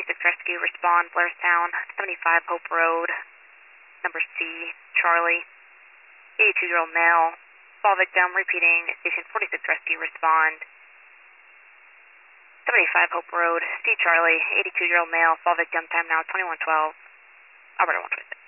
46 Rescue, respond, Blairstown, 75 Hope Road, number C, Charlie, 82-year-old male, fall victim, repeating, Station 46 Rescue, respond, 75 Hope Road, C, Charlie, 82-year-old male, fall victim, time now 2112, Alberta 126.